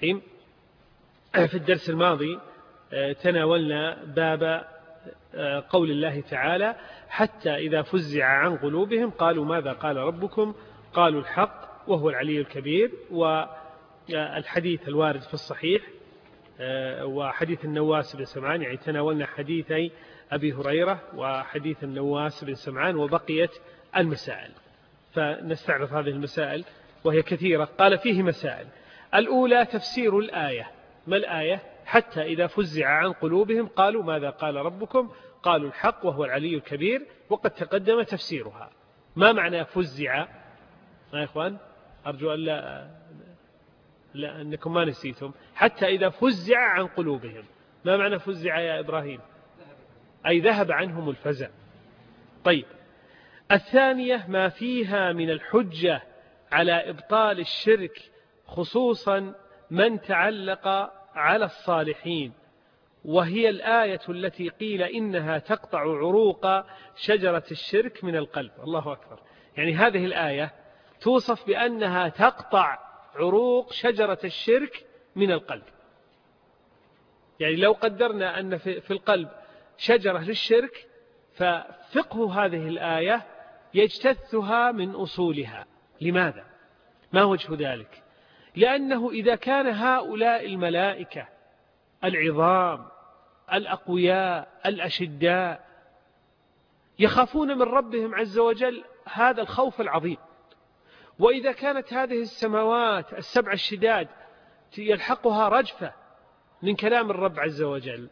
في الدرس الماضي تناولنا باب قول الله تعالى حتى إذا فزع عن قلوبهم قالوا ماذا قال ربكم قالوا الحق وهو العلي الكبير، والحديث الوارد في الصحيح وحديث النواس بن سمعان، يعني تناولنا حديثي أبي هريرة وحديث النواس بن سمعان وبقيت المسائل، فنستعرض هذه المسائل وهي كثيرة. قال فيه مسائل. الأولى تفسير الآية. ما الآية؟ حتى إذا فزع عن قلوبهم قالوا ماذا قال ربكم قالوا الحق وهو العلي الكبير، وقد تقدم تفسيرها. ما معنى فزع يا إخوان؟ أرجو أن لا أنكم ما نسيتم. حتى إذا فزع عن قلوبهم، ما معنى فزع يا إبراهيم؟ أي ذهب عنهم الفزع. طيب، الثانية ما فيها من الحجة على إبطال الشرك، خصوصا من تعلق على الصالحين، وهي الآية التي قيل إنها تقطع عروق شجرة الشرك من القلب. الله أكبر. يعني هذه الآية توصف بأنها تقطع عروق شجرة الشرك من القلب. يعني لو قدرنا أن في القلب شجرة للشرك، ففقه هذه الآية يجتثها من أصولها. لماذا؟ ما وجه ذلك؟ لأنه إذا كان هؤلاء الملائكة العظام الأقوياء الأشداء يخافون من ربهم عز وجل هذا الخوف العظيم، وإذا كانت هذه السماوات السبع الشداد يلحقها رجفة من كلام الرب عز وجل،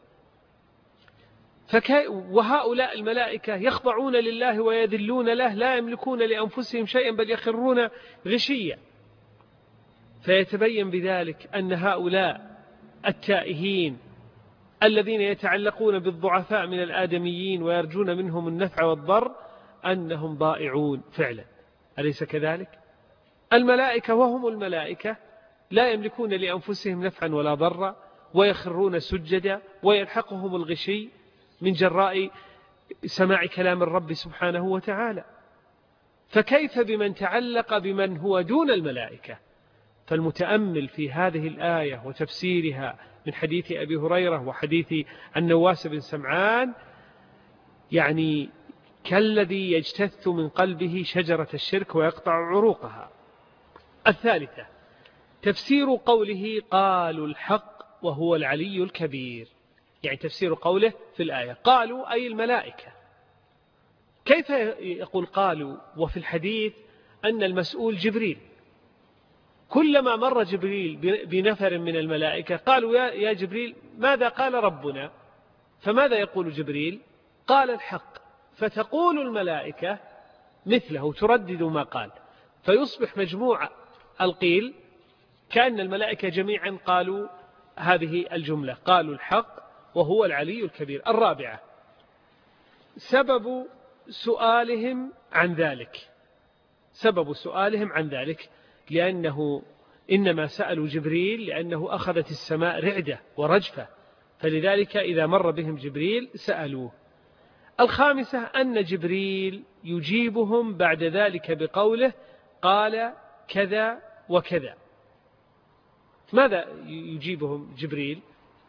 وهؤلاء الملائكة يخضعون لله ويذلون له، لا يملكون لأنفسهم شيئا بل يخرون غشيا، فيتبين بذلك أن هؤلاء التائهين الذين يتعلقون بالضعفاء من الآدميين ويرجون منهم النفع والضر أنهم ضائعون فعلا. أليس كذلك؟ الملائكة وهم الملائكة لا يملكون لأنفسهم نفعا ولا ضرا، ويخرون سجدا ويلحقهم الغشي من جراء سماع كلام الرب سبحانه وتعالى، فكيف بمن تعلق بمن هو دون الملائكة؟ فالمتأمل في هذه الآية وتفسيرها من حديث أبي هريرة وحديث النواس بن سمعان يعني كالذي يجتث من قلبه شجرة الشرك ويقطع عروقها. الثالثة تفسير قوله قالوا الحق وهو العلي الكبير، يعني تفسير قوله في الآية قالوا أي الملائكة. كيف يقول قالوا وفي الحديث أن المسؤول جبريل؟ كلما مر جبريل بنفر من الملائكة قالوا يا جبريل ماذا قال ربنا؟ فماذا يقول جبريل؟ قال الحق، فتقول الملائكة مثله تردد ما قال، فيصبح مجموع القيل كأن الملائكة جميعا قالوا هذه الجملة قالوا الحق وهو العلي الكبير. الرابعة سبب سؤالهم عن ذلك، سبب سؤالهم عن ذلك لأنه إنما سألوا جبريل لأنه أخذت السماء رعدة ورجفة، فلذلك إذا مر بهم جبريل سألوه. الخامسة أن جبريل يجيبهم بعد ذلك بقوله قال كذا وكذا. ماذا يجيبهم جبريل؟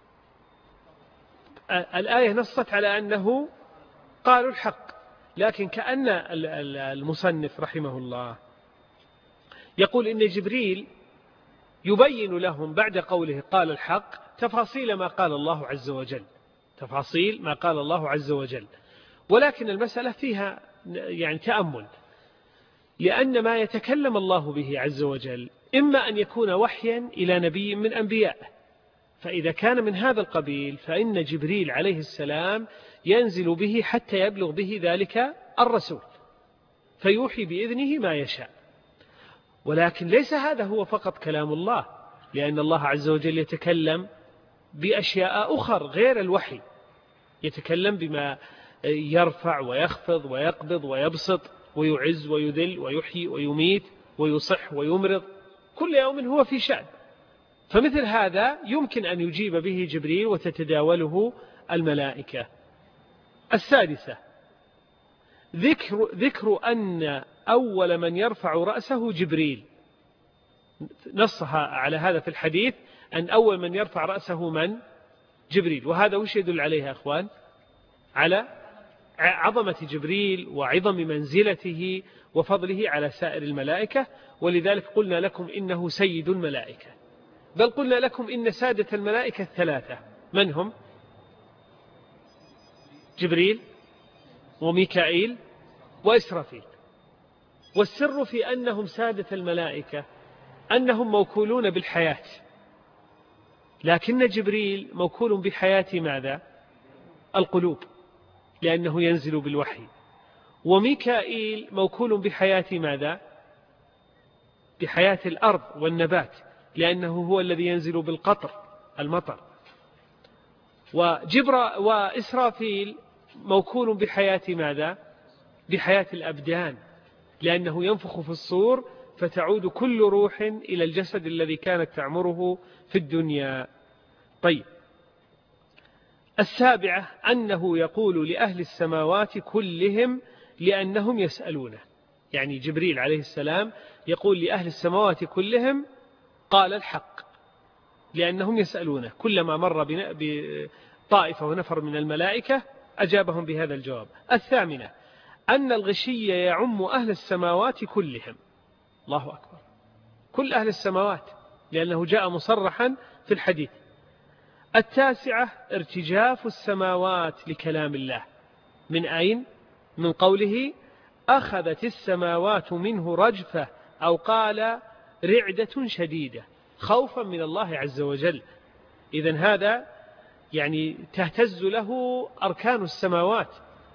الآية نصت على أنه قالوا الحق، لكن كأن المصنف رحمه الله يقول إن جبريل يبين لهم بعد قوله قال الحق تفاصيل ما قال الله عز وجل، تفاصيل ما قال الله عز وجل، ولكن المسألة فيها يعني تأمل، لأن ما يتكلم الله به عز وجل إما أن يكون وحيا إلى نبي من أنبيائه، فإذا كان من هذا القبيل فإن جبريل عليه السلام ينزل به حتى يبلغ به ذلك الرسول فيوحي بإذنه ما يشاء. ولكن ليس هذا هو فقط كلام الله، لأن الله عز وجل يتكلم بأشياء أخر غير الوحي، يتكلم بما يرفع ويخفض ويقبض ويبسط ويعز ويذل ويحيي ويميت ويصح ويمرض، كل يوم هو في شأن، فمثل هذا يمكن أن يجيب به جبريل وتتداوله الملائكة. السادسة ذكر أن أول من يرفع رأسه جبريل، نصها على هذا في الحديث أن أول من يرفع رأسه من؟ جبريل. وهذا وش يدل عليه يا أخوان؟ على عظمة جبريل وعظم منزلته وفضله على سائر الملائكة. ولذلك قلنا لكم إنه سيد الملائكة، بل قلنا لكم إن سادة الملائكة الثلاثة من هم؟ جبريل وميكائيل وإسرافيل. والسر في أنهم سادة الملائكة أنهم موكولون بالحياة، لكن جبريل موكول بحياة ماذا؟ القلوب، لأنه ينزل بالوحي. وميكائيل موكول بحياة ماذا؟ بحياة الأرض والنبات، لأنه هو الذي ينزل بالقطر المطر. وإسرافيل موكول بحياة ماذا؟ بحياة الأبدان، لأنه ينفخ في الصور فتعود كل روح إلى الجسد الذي كانت تعمره في الدنيا. طيب، السابعة أنه يقول لأهل السماوات كلهم لأنهم يسألونه. يعني جبريل عليه السلام يقول لأهل السماوات كلهم قال الحق، لأنهم يسألونه. كلما مر بطائفة ونفر من الملائكة أجابهم بهذا الجواب. الثامنة أن الغشي يعم أهل السماوات كلهم. الله أكبر، كل أهل السماوات، لأنه جاء مصرحا في الحديث. التاسعة ارتجاف السماوات لكلام الله. من أين؟ من قوله أخذت السماوات منه رجفة، أو قال رعدة شديدة، خوفا من الله عز وجل. إذن هذا يعني تهتز له أركان السماوات.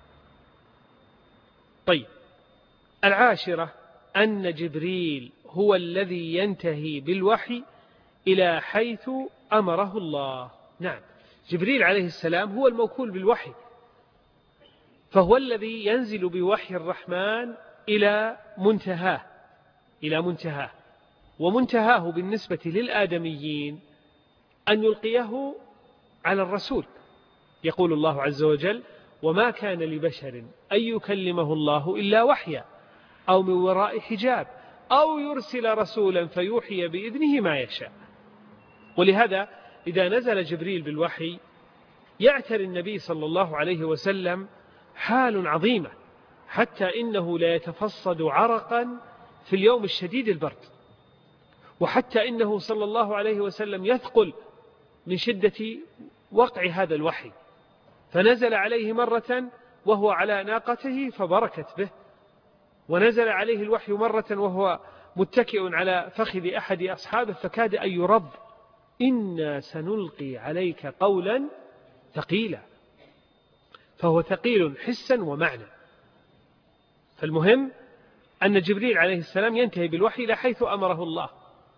طيب، العاشرة أن جبريل هو الذي ينتهي بالوحي إلى حيث أمره الله. نعم، جبريل عليه السلام هو الموكول بالوحي، فهو الذي ينزل بوحي الرحمن إلى منتهاه. ومنتهاه بالنسبة للآدميين أن يلقيه على الرسول. يقول الله عز وجل وما كان لبشر أن يكلمه الله إلا وحيا أو من وراء حجاب أو يرسل رسولا فيوحي بإذنه ما يشاء. ولهذا إذا نزل جبريل بالوحي يعتري النبي صلى الله عليه وسلم حال عظيمة، حتى إنه لا يتفصد عرقا في اليوم الشديد البرد، وحتى إنه صلى الله عليه وسلم يثقل من شدة وقع هذا الوحي. فنزل عليه مرة وهو على ناقته فبركت به، ونزل عليه الوحي مرة وهو متكئ على فخذ أحد أصحابه فكاد أن يرض. إنا سنلقي عليك قولا ثقيلا، فهو ثقيل حسا ومعنى. فالمهم أن جبريل عليه السلام ينتهي بالوحي إلى حيث أمره الله.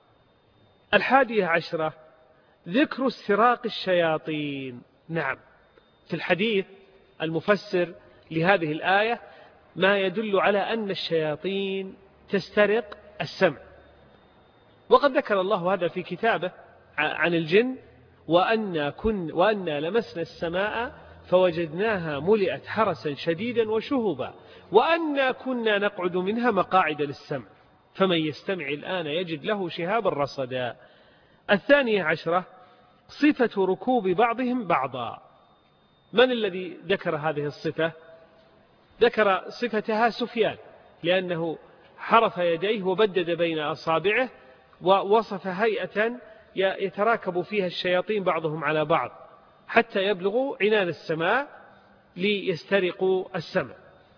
11 ذكر استراق الشياطين. نعم، في الحديث المفسر لهذه الآية ما يدل على أن الشياطين تسترق السمع. وقد ذكر الله هذا في كتابه عن الجن وأنا لمسنا السماء فوجدناها ملئت حرسا شديدا وشهبا وأنا كنا نقعد منها مقاعد للسمع فمن يستمع الآن يجد له شهابا رصدا. 12 صفة ركوب بعضهم بعضا. من الذي ذكر هذه الصفة؟ ذكر صفتها سفيان، لأنه حرف يديه وبدد بين أصابعه ووصف هيئة يتراكب فيها الشياطين بعضهم على بعض حتى يبلغوا عنان السماء ليسترقوا السمع.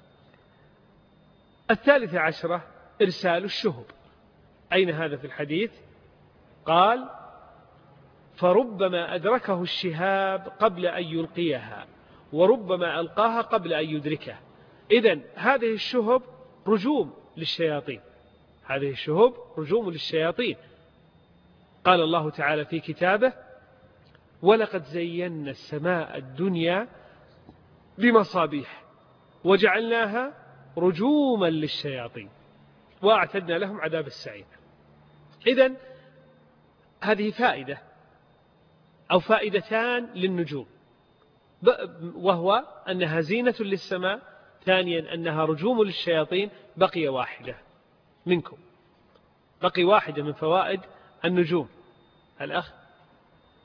13 إرسال الشهب. أين هذا في الحديث؟ قال فربما أدركه الشهاب قبل أن يلقيها وربما ألقاها قبل أن يدركه. إذن هذه الشهب رجوم للشياطين، هذه الشهب رجوم للشياطين. قال الله تعالى في كتابه ولقد زينا السماء الدنيا بمصابيح وجعلناها رجوما للشياطين وأعتدنا لهم عذاب السعير. إذن هذه فائدة أو فائدتان للنجوم، وهو أنها زينة للسماء، ثانيا أنها رجوم للشياطين. بقي واحدة منكم، بقي واحدة من فوائد النجوم. الأخ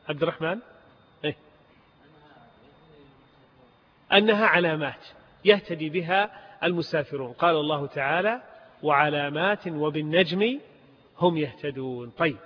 عبد الرحمن؟ إيه؟ أنها علامات يهتدي بها المسافرون. قال الله تعالى وعلامات وبالنجم هم يهتدون. طيب،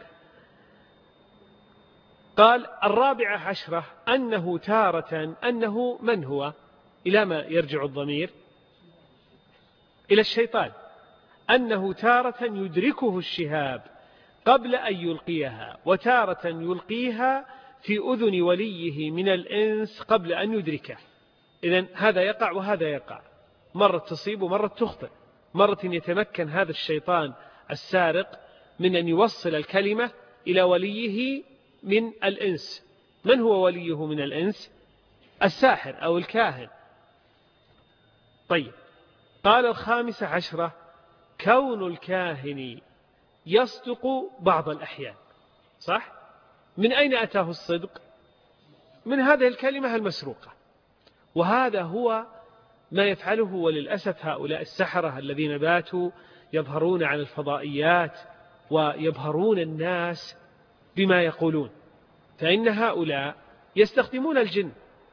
قال 14 أنه تارة، أنه من هو؟ إلى ما يرجع الضمير؟ إلى الشيطان. أنه تارة يدركه الشهاب قبل أن يلقيها، وتارة يلقيها في أذن وليه من الإنس قبل أن يدركه. إذن هذا يقع وهذا يقع، مرة تصيب ومرة تخطئ. مرة يتمكن هذا الشيطان السارق من أن يوصل الكلمة إلى وليه من الإنس. من هو وليه من الإنس؟ الساحر أو الكاهن. طيب، قال 15 كون الكاهن يصدق بعض الأحيان. صح؟ من أين أتاه الصدق؟ من هذه الكلمة المسروقة. وهذا هو ما يفعله وللأسف هؤلاء السحرة الذين باتوا يظهرون على الفضائيات ويبهرون الناس بما يقولون. فإن هؤلاء يستخدمون الجن.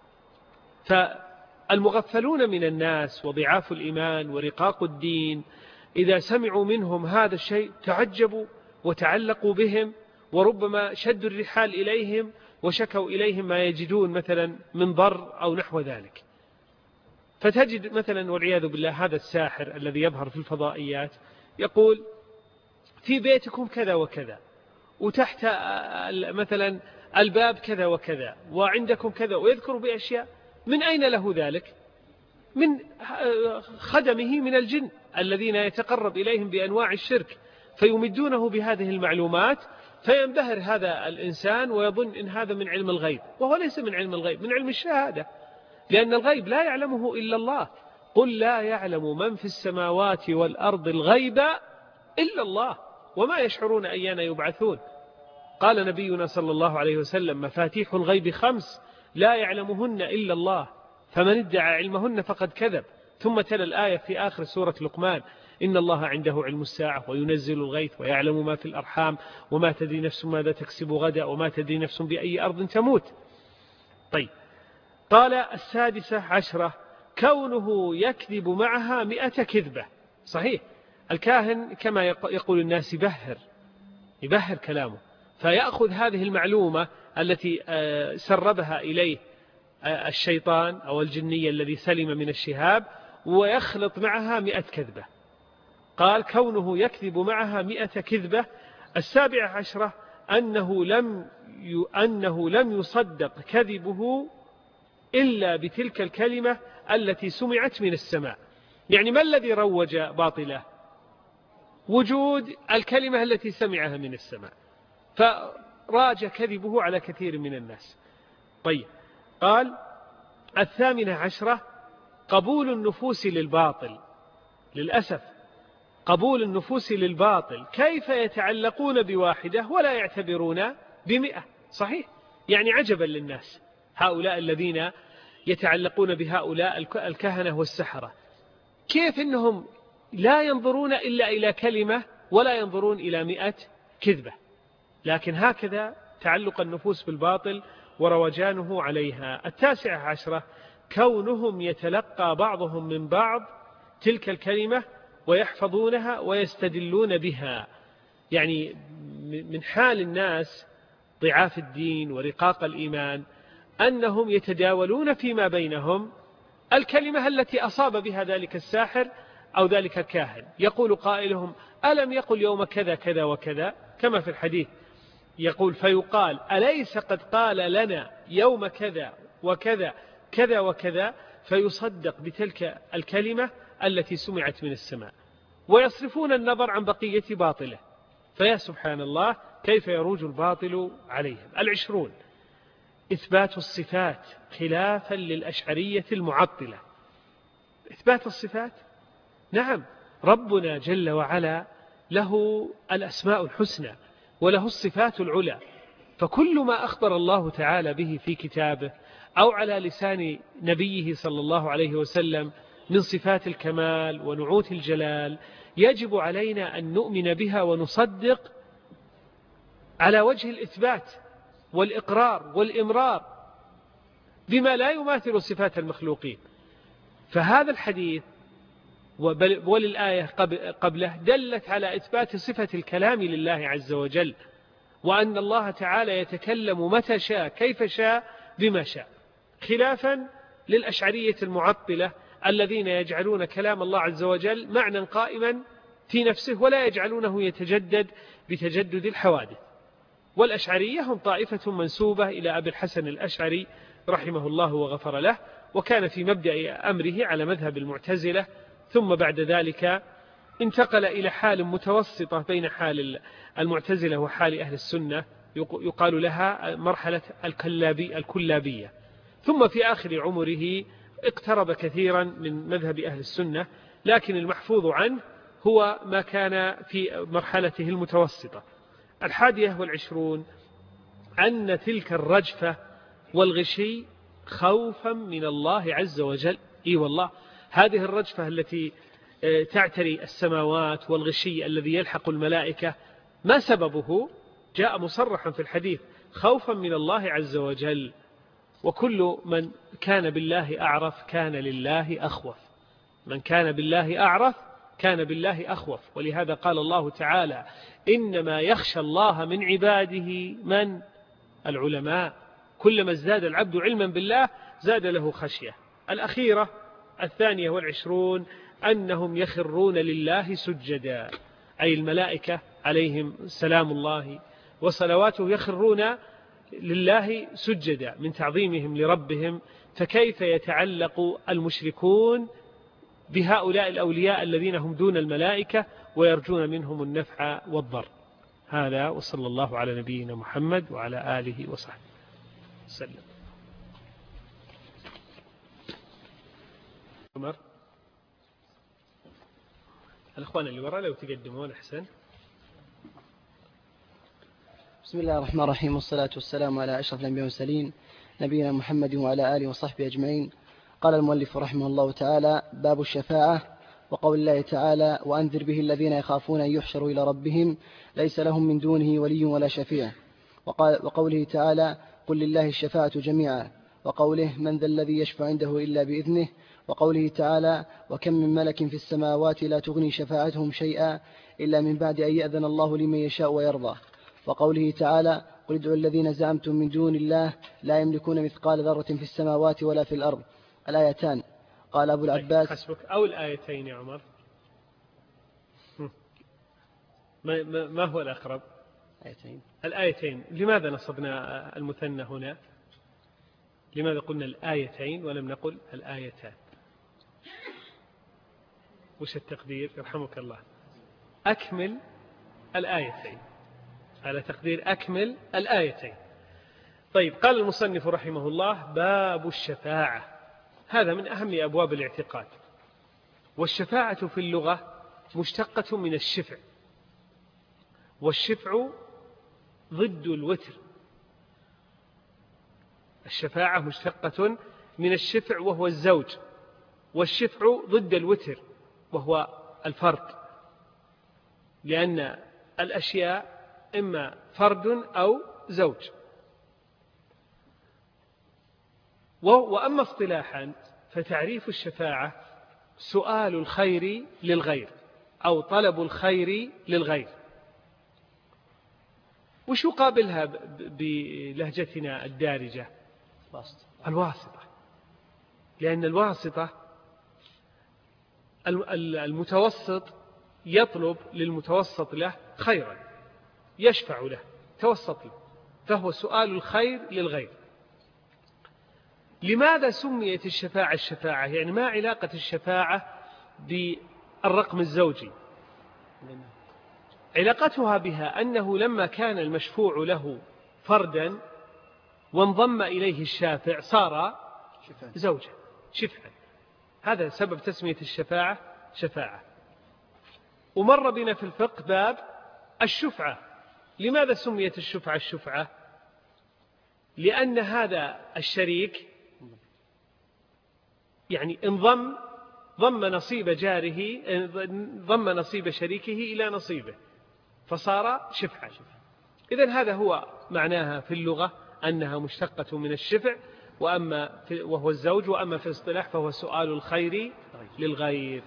فالمغفلون من الناس وضعاف الإيمان ورقاق الدين إذا سمعوا منهم هذا الشيء تعجبوا وتعلقوا بهم، وربما شدوا الرحال إليهم وشكوا إليهم ما يجدون مثلا من ضر أو نحو ذلك. فتجد مثلا والعياذ بالله هذا الساحر الذي يظهر في الفضائيات يقول في بيتكم كذا وكذا، وتحت مثلا الباب كذا وكذا، وعندكم كذا، ويذكر بأشياء. من أين له ذلك؟ من خدمه من الجن الذين يتقرب إليهم بأنواع الشرك، فيمدونه بهذه المعلومات، فينبهر هذا الإنسان ويظن إن هذا من علم الغيب، وهو ليس من علم الغيب، من علم الشهادة، لأن الغيب لا يعلمه إلا الله. قل لا يعلم من في السماوات والأرض الغيب إلا الله وما يشعرون أيان يبعثون. قال نبينا صلى الله عليه وسلم مفاتيح الغيب 5 لا يعلمهن إلا الله، فمن ادعى علمهن فقد كذب. ثم تلا الآية في آخر سورة لقمان إن الله عنده علم الساعة وينزل الغيث ويعلم ما في الأرحام وما تدري نفس ماذا تكسب غدا وما تدري نفس بأي أرض تموت. طيب، قال 16 كونه يكذب معها 100 كذبة. صحيح، الكاهن كما يقول الناس يبهر كلامه، فيأخذ هذه المعلومة التي سربها إليه الشيطان أو الجني الذي سلم من الشهاب ويخلط معها 100 كذبة. قال كونه يكذب معها 100 كذبة. 17 أنه لم يصدق كذبه إلا بتلك الكلمة التي سمعت من السماء. يعني ما الذي روج باطله؟ وجود الكلمة التي سمعها من السماء، فراج كذبه على كثير من الناس. طيب، قال 18 قبول النفوس للباطل. للأسف قبول النفوس للباطل، كيف يتعلقون بواحدة ولا يعتبرون ب100؟ صحيح، يعني عجبا للناس هؤلاء الذين يتعلقون بهؤلاء الكهنة والسحرة، كيف إنهم لا ينظرون إلا إلى كلمة ولا ينظرون إلى 100 كذبة. لكن هكذا تعلق النفوس بالباطل وروجانه عليها. 19 كونهم يتلقى بعضهم من بعض تلك الكلمة ويحفظونها ويستدلون بها. يعني من حال الناس ضعاف الدين ورقاق الإيمان أنهم يتداولون فيما بينهم الكلمة التي أصاب بها ذلك الساحر أو ذلك الكاهن. يقول قائلهم ألم يقل يوم كذا كذا وكذا، كما في الحديث يقول فيقال أليس قد قال لنا يوم كذا وكذا كذا وكذا، فيصدق بتلك الكلمة التي سمعت من السماء، ويصرفون النظر عن بقية باطله. فيا سبحان الله كيف يروج الباطل عليهم. 20 إثبات الصفات خلافا للأشعرية المعطلة. إثبات الصفات، نعم، ربنا جل وعلا له الأسماء الحسنى وله الصفات العلى، فكل ما أخبر الله تعالى به في كتابه أو على لسان نبيه صلى الله عليه وسلم من صفات الكمال ونعوت الجلال يجب علينا أن نؤمن بها ونصدق على وجه الإثبات والإقرار والإمرار بما لا يماثل صفات المخلوقين. فهذا الحديث وللآية قبله دلت على إثبات صفة الكلام لله عز وجل، وأن الله تعالى يتكلم متى شاء كيف شاء بما شاء، خلافا للأشعرية المعطلة الذين يجعلون كلام الله عز وجل معنى قائما في نفسه ولا يجعلونه يتجدد بتجدد الحوادث. والأشعرية هم طائفة منسوبة إلى أبي الحسن الأشعري رحمه الله وغفر له، وكان في مبدأ أمره على مذهب المعتزلة، ثم بعد ذلك انتقل إلى حال متوسطة بين حال المعتزلة وحال أهل السنة يقال لها مرحلة الكلابية. ثم في آخر عمره اقترب كثيرا من مذهب أهل السنة، لكن المحفوظ عنه هو ما كان في مرحلته المتوسطة. 21 أن تلك الرجفة والغشي خوفا من الله عز وجل. إي والله، هذه الرجفة التي تعتري السماوات والغشي الذي يلحق الملائكة ما سببه؟ جاء مصرحا في الحديث: خوفا من الله عز وجل. وكل من كان بالله أعرف كان لله أخوف، من كان بالله أعرف كان بالله أخوف. ولهذا قال الله تعالى: إنما يخشى الله من عباده من؟ العلماء. كلما ازداد العبد علما بالله زاد له خشية. الأخيرة 22 أنهم يخرون لله سجدا، أي الملائكة عليهم سلام الله وصلواته يخرون لله سجدا من تعظيمهم لربهم. فكيف يتعلق المشركون بهؤلاء الأولياء الذين هم دون الملائكة ويرجون منهم النفع والضر؟ هذا، وصلى الله على نبينا محمد وعلى آله وصحبه وسلم. عمر، الأخوان اللي وراء لو تقدمون أحسن. بسم الله الرحمن الرحيم، والصلاة والسلام على أشرف الأنبياء والمرسلين نبينا محمد وعلى آله وصحبه أجمعين. قال المؤلف رحمه الله تعالى: باب الشفاعة. وقول الله تعالى: وأنذر به الذين يخافون أن يحشروا إلى ربهم ليس لهم من دونه ولي ولا شفيع. وقوله تعالى: قل لله الشفاعة جميعا. وقوله: من ذا الذي يشفع عنده إلا بإذنه. وقوله تعالى: وكم من ملك في السماوات لا تغني شفاعتهم شيئا إلا من بعد أن يأذن الله لمن يشاء ويرضى. وقوله تعالى: قل ادعوا الذين زعمتم من دون الله لا يملكون مثقال ذرة في السماوات ولا في الأرض. الآيتان. قال أبو العباس: حسبك. أو الآيتين يا عمر، ما هو الأقرب؟ آيتين. الآيتين. لماذا نصبنا المثنى هنا؟ لماذا قلنا الآيتين ولم نقل الآيتان؟ وش التقدير؟ يرحمك الله. أكمل الآيتين، على تقدير أكمل الآيتين. طيب، قال المصنف رحمه الله: باب الشفاعة. هذا من أهم أبواب الاعتقاد. والشفاعة في اللغة مشتقة من الشفع، والشفع ضد الوتر. الشفاعة مشتقة من الشفع وهو الزوج، والشفع ضد الوتر وهو الفرد، لأن الأشياء إما فرد أو زوج. وأما اصطلاحا فتعريف الشفاعة سؤال الخير للغير أو طلب الخير للغير. وش يقابلها بلهجتنا الدارجة؟ الواسطة. لأن الواسطة المتوسط يطلب للمتوسط له خيرا، يشفع له، توسط له، فهو سؤال الخير للغير. لماذا سميت الشفاعة الشفاعة؟ يعني ما علاقة الشفاعة بالرقم الزوجي؟ علاقتها بها أنه لما كان المشفوع له فردا وانضم إليه الشافع صار زوجا، شفعا. هذا سبب تسمية الشفاعة شفاعة. ومر بنا في الفقه باب الشفعة. لماذا سميت الشفعة الشفعة؟ لأن هذا الشريك يعني ضم نصيب جاره، ضم نصيب شريكه إلى نصيبه فصار شفعا. إذن هذا هو معناها في اللغة أنها مشتقة من الشفع وهو الزوج، وأما في الاصطلاح فهو سؤال الخير للغير.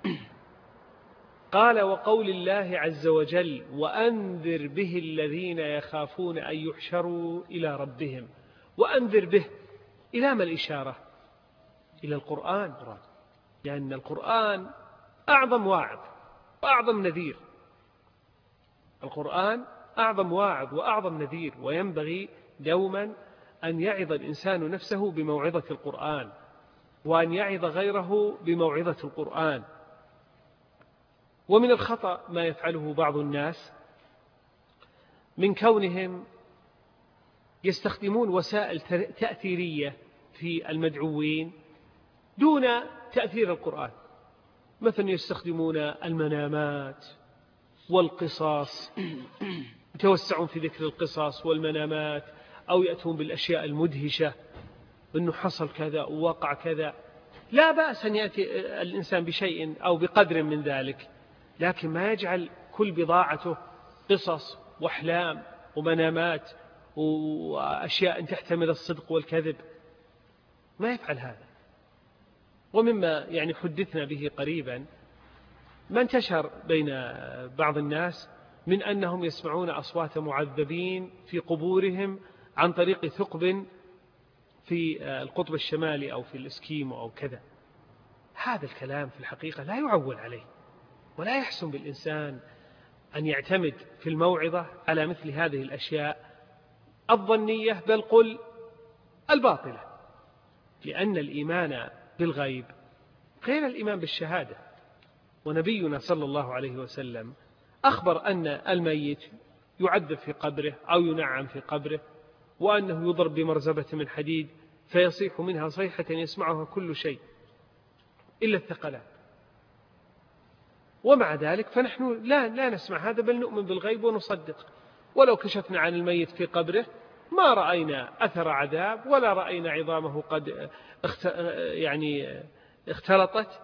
قال وقول الله عز وجل وأنذر به الذين يخافون أن يحشروا إلى ربهم. وأنذر به إلى ما الإشارة؟ إلى القرآن، لأن القرآن أعظم واعظ وأعظم نذير. القرآن أعظم واعظ وأعظم نذير، وينبغي دوما أن يعظ الإنسان نفسه بموعظة القرآن، وأن يعظ غيره بموعظة القرآن. ومن الخطأ ما يفعله بعض الناس من كونهم يستخدمون وسائل تأثيرية في المدعوين دون تأثير القرآن. مثلا يستخدمون المنامات والقصص، يتوسعون في ذكر القصص والمنامات، أو يأتون بالأشياء المدهشة أنه حصل كذا ووقع كذا. لا بأس أن يأتي الإنسان بشيء أو بقدر من ذلك، لكن ما يجعل كل بضاعته قصص وأحلام ومنامات وأشياء تحتمل الصدق والكذب. ما يفعل هذا. ومما يعني حدثنا به قريبا ما انتشر بين بعض الناس من أنهم يسمعون أصوات معذبين في قبورهم عن طريق ثقب في القطب الشمالي أو في الإسكيمو أو كذا. هذا الكلام في الحقيقة لا يعول عليه، ولا يحسن بالإنسان أن يعتمد في الموعظة على مثل هذه الأشياء الظنية، بل قل الباطلة، لأن الإيمان بالغيب غير الإيمان بالشهادة. ونبينا صلى الله عليه وسلم أخبر أن الميت يعذب في قبره أو ينعم في قبره، وأنه يضرب بمرزبة من حديد فيصيح منها صيحة يسمعها كل شيء إلا الثقلات. ومع ذلك فنحن لا نسمع هذا، بل نؤمن بالغيب ونصدق. ولو كشفنا عن الميت في قبره ما رأينا أثر عذاب، ولا رأينا عظامه قد اختلطت.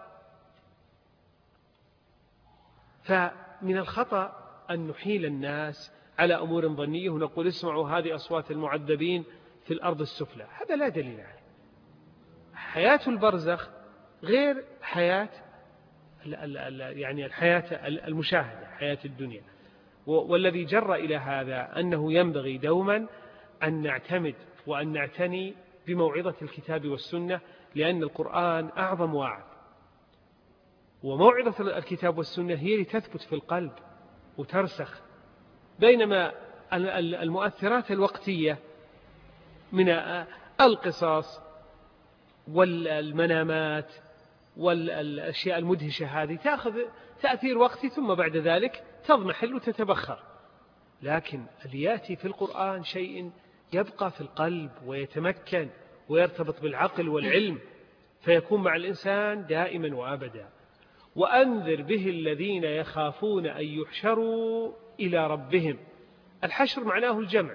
فمن الخطأ أن نحيل الناس على أمور ظنية ونقول اسمعوا هذه أصوات المعذبين في الأرض السفلى. هذا لا دليل عليه. حياة البرزخ غير حياة الحياة المشاهدة، حياة الدنيا. والذي جر إلى هذا أنه ينبغي دوما أن نعتمد وأن نعتني بموعظة الكتاب والسنة، لأن القرآن أعظم واعظ، وموعظة الكتاب والسنة هي لتثبت في القلب وترسخ. بينما المؤثرات الوقتية من القصص والمنامات والأشياء المدهشة هذه تأخذ تأثير وقتي، ثم بعد ذلك تضمحل وتتبخر. لكن اللي يأتي في القرآن شيء يبقى في القلب ويتمكن ويرتبط بالعقل والعلم، فيكون مع الإنسان دائما وأبدا. وأنذر به الذين يخافون أن يحشروا إلى ربهم. الحشر معناه الجمع.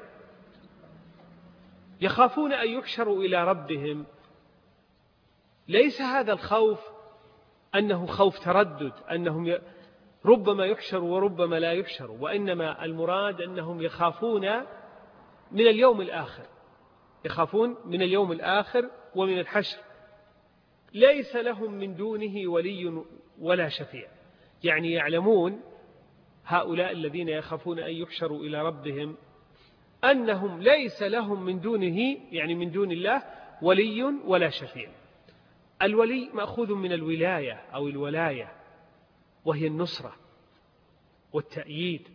يخافون أن يحشروا إلى ربهم، ليس هذا الخوف أنه خوف تردد، أنهم ربما يحشر وربما لا يحشر، وإنما المراد أنهم يخافون من اليوم الآخر، يخافون من اليوم الآخر ومن الحشر. ليس لهم من دونه ولي ولا شفيع. يعني يعلمون هؤلاء الذين يخافون أن يحشروا إلى ربهم أنهم ليس لهم من دونه، يعني من دون الله، ولي ولا شفيع. الولي مأخوذ من الولاية أو الولاية، وهي النصرة والتأييد.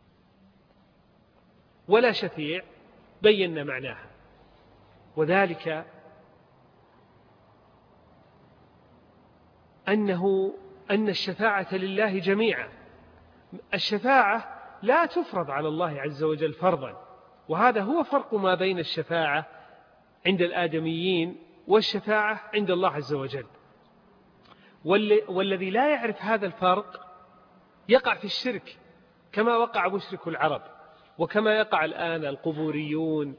ولا شفيع بينا معناها، وذلك أن الشفاعة لله جميعا. الشفاعة لا تفرض على الله عز وجل فرضا، وهذا هو فرق ما بين الشفاعة عند الآدميين والشفاعة عند الله عز وجل. والذي لا يعرف هذا الفرق يقع في الشرك كما وقع مشرك العرب، وكما يقع الآن القبوريون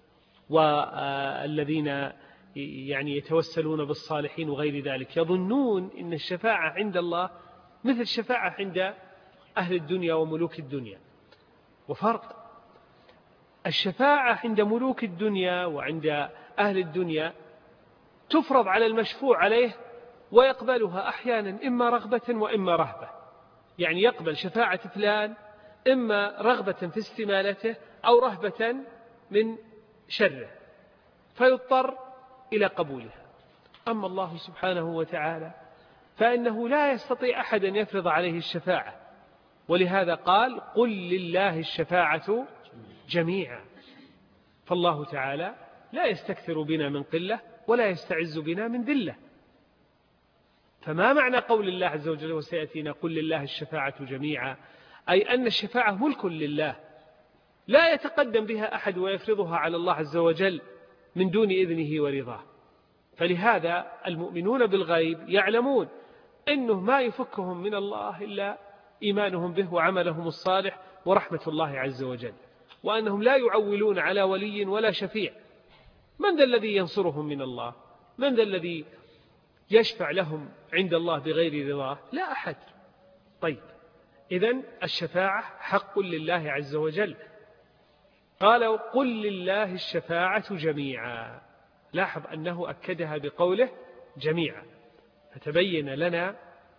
والذين يتوسلون بالصالحين وغير ذلك، يظنون أن الشفاعة عند الله مثل الشفاعة عند أهل الدنيا وملوك الدنيا. وفرق. الشفاعة عند ملوك الدنيا وعند أهل الدنيا تفرض على المشفوع عليه ويقبلها أحيانا إما رغبة وإما رهبة، يعني يقبل شفاعة فلان إما رغبة في استمالته أو رهبة من شره فيضطر إلى قبولها. أما الله سبحانه وتعالى فإنه لا يستطيع أحد أن يفرض عليه الشفاعة، ولهذا قال قل لله الشفاعة جميعا. فالله تعالى لا يستكثر بنا من قلة ولا يستعز بنا من ذلة. فما معنى قول الله عز وجل وسيأتينا قل لله الشفاعة جميعا؟ أي أن الشفاعة ملك لله لا يتقدم بها أحد ويفرضها على الله عز وجل من دون إذنه ورضاه. فلهذا المؤمنون بالغيب يعلمون أنه ما يفكهم من الله إلا إيمانهم به وعملهم الصالح ورحمة الله عز وجل، وأنهم لا يعولون على ولي ولا شفيع. من ذا الذي ينصرهم من الله؟ من ذا الذي يشفع لهم عند الله بغير رضاه؟ لا أحد. طيب، إذن الشفاعة حق لله عز وجل. قالوا قل لله الشفاعة جميعا، لاحظ أنه أكدها بقوله جميعا، فتبين لنا